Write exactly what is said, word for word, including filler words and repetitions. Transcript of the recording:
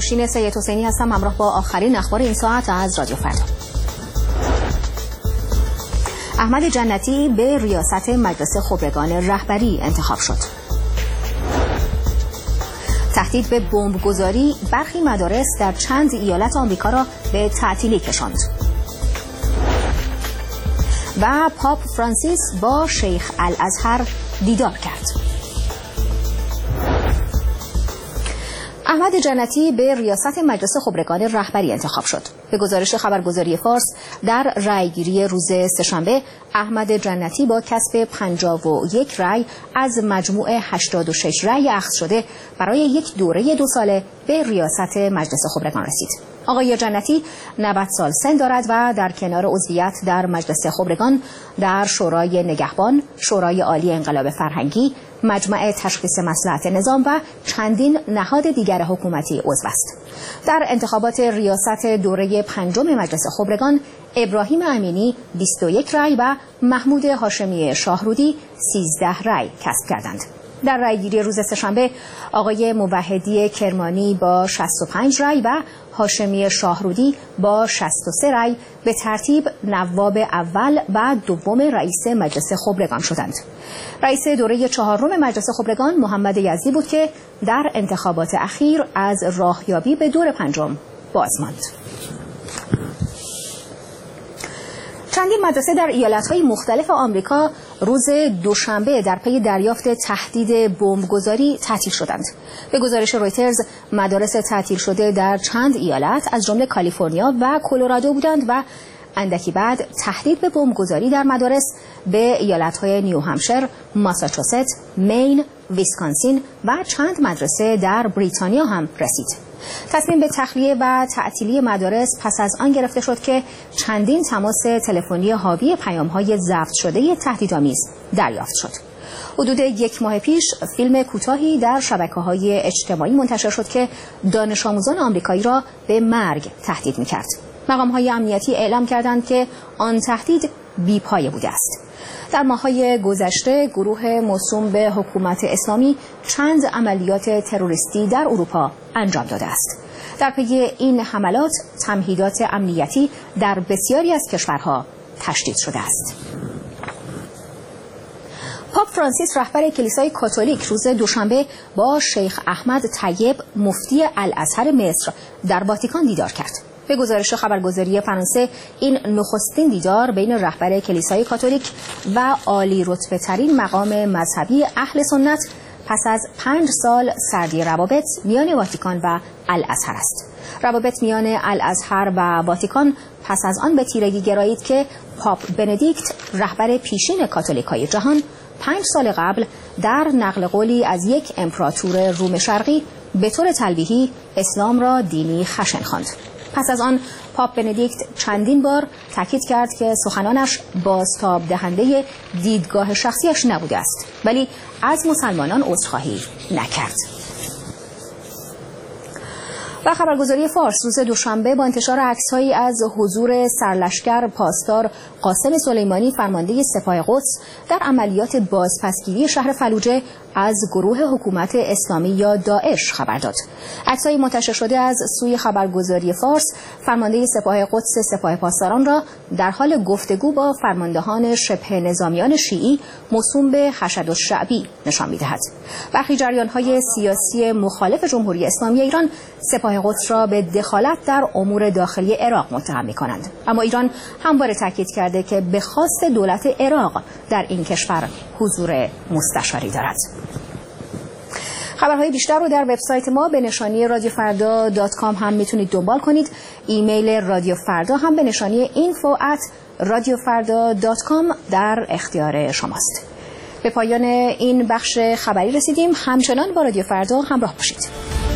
نوشین سید حسینی هستم، همراه با آخرین اخبار این ساعت از رادیو فردا. احمد جنتی به ریاست مجلس خبرگان رهبری انتخاب شد. تهدید به بمبگذاری برخی مدارس در چند ایالت آمریکا را به تعطیلی کشاند. و پاپ فرانسیس با شیخ الازهر دیدار کرد. احمد جنتی به ریاست مجلس خبرگان رهبری انتخاب شد. به گزارش خبرگزاری فارس، در رأیگیری روز سه‌شنبه احمد جنتی با کسب پنجاه و یک رأی از مجموع هشتاد و شش رأی اخذ شده برای یک دوره دو ساله به ریاست مجلس خبرگان رسید. آقای جنتی نود سال سن دارد و در کنار عضویت در مجلس خبرگان در شورای نگهبان، شورای عالی انقلاب فرهنگی، مجمع تشخیص مصلحت نظام و چندین نهاد دیگر حکومتی عضو است. در انتخابات ریاست دوره پنجم مجلس خبرگان، ابراهیم امینی بیست و یک رأی و محمود هاشمی شاهرودی سیزده رأی کسب کردند. در رأیگیری روز سه‌شنبه آقای موحدی کرمانی با شصت و پنج رأی و هاشمی شاهرودی با شصت و سه رأی به ترتیب نواب اول و دوم رئیس مجلس خبرگان شدند. رئیس دوره چهارم مجلس خبرگان محمد یزدی بود که در انتخابات اخیر از راهیابی به دور پنجم باز ماند. چندین مدرسه در ایالت‌های مختلف آمریکا روز دوشنبه در پی دریافت تهدید بمبگذاری تعطیل شدند. به گزارش رویترز، مدارس تعطیل شده در چند ایالت از جمله کالیفرنیا و کلرادو بودند و اندکی بعد تهدید به بمبگذاری در مدارس به ایالت‌های نیو همشر، ماساچوست، مین، ویسکانسین و چند مدرسه در بریتانیا هم رسید. تصمیم به تخلیه و تعطیلی مدارس پس از آن گرفته شد که چندین تماس تلفنی حاوی پیام‌های ضبط شده تهدیدآمیز دریافت شد. حدود یک ماه پیش فیلم کوتاهی در شبکه‌های اجتماعی منتشر شد که دانش آموزان آمریکایی را به مرگ تهدید می‌کرد. مقام‌های امنیتی اعلام کردند که آن تهدید بی‌پایه بوده است. در ماه‌های گذشته گروه موسوم به حکومت اسلامی چند عملیات تروریستی در اروپا انجام داده است. در پی این حملات تمهیدات امنیتی در بسیاری از کشورها تشدید شده است. پاپ فرانسیس رهبر کلیسای کاتولیک روز دوشنبه با شیخ احمد طیب مفتی الازهر مصر در واتیکان دیدار کرد. به گزارش خبرگزاری فرانسه، این نخستین دیدار بین رهبر کلیسای کاتولیک و عالی رتبه ترین مقام مذهبی اهل سنت پس از پنج سال سردی روابط میان واتیکان و الازهر است. روابط میان الازهر و واتیکان پس از آن به تیرگی گرایید که پاپ بندیکت رهبر پیشین کاتولیکای جهان پنج سال قبل در نقل قولی از یک امپراتور روم شرقی به طور تلویحی اسلام را دینی خشن خواند. پس از آن پاپ بندیکت چندین بار تاکید کرد که سخنانش بازتاب دهنده دیدگاه شخصیش نبوده است، ولی از مسلمانان عذرخواهی نکرد. و خبرگزاری فارس روز دوشنبه با انتشار عکس‌هایی از حضور سرلشکر پاسدار قاسم سلیمانی فرمانده سپاه قدس در عملیات بازپسگیری شهر فلوجه از گروه حکومت اسلامی یا داعش خبر داد. عکس‌های منتشر شده از سوی خبرگزاری فارس فرمانده سپاه قدس سپاه پاسداران را در حال گفتگو با فرماندهان شبه نظامیان شیعی موسوم به حشد الشعبی نشان می‌دهد. برخی جریان‌های سیاسی مخالف جمهوری اسلامی ایران سپاه قدس را به دخالت در امور داخلی عراق متهم می‌کنند، اما ایران همواره تاکید کرده که به خواست دولت عراق در این کشور حضور مستشاری دارد. خبرهای بیشتر رو در وبسایت ما به نشانی رادیو فردا دات کام هم میتونید دنبال کنید. ایمیل رادیو فردا هم به نشانی اینفو ات رادیو فردا دات کام در اختیار شماست. به پایان این بخش خبری رسیدیم. همچنان با رادیو فردا همراه باشید.